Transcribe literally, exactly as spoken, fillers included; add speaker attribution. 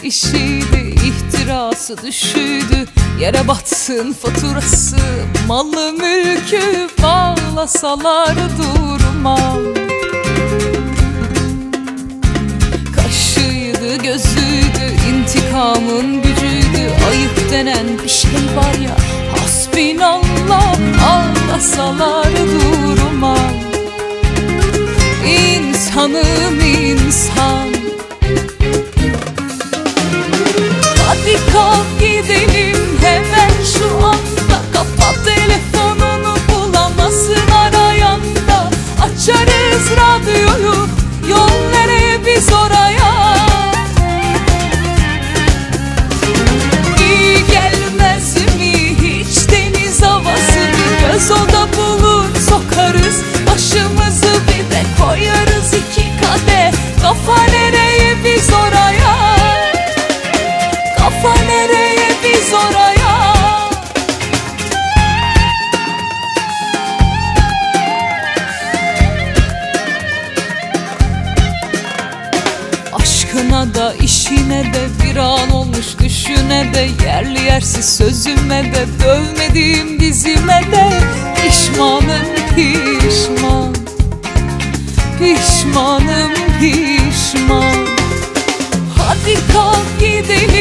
Speaker 1: işiydi, ihtirası düşüydü. Yere batsın faturası, malı mülkü bağlasalar durmam. Kaşıydı gözüydü, intikamın gücüydü. Ayıp denen bir şey var ya, hasbinallah, ağlasalar durmam. İnsanım insan. Hadi kalk gidelim hemen şu anda. Kapat telefonunu, bulamazsın arayan da. Açarız radyoyu, yol nereye biz oraya. İyi gelmez mi hiç deniz havası? Bir göz oda bulur sokarız başımızı, bir de koyarız iki kadeh. Kafa nereye biz oraya. Kafa nereye biz oraya. Aşkına da işine de bir an olmuş düşüne de. Yerli yersiz sözüme de, dövmediğim dizime de. Pişmanım pişman, pişmanım pişman. Hadi kalk gidelim